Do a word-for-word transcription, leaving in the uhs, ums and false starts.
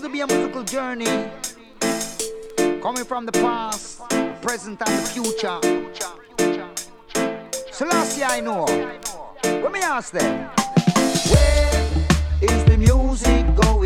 to be a musical journey, coming from the past, present and the future. So last year I know, let me ask them, where is the music going?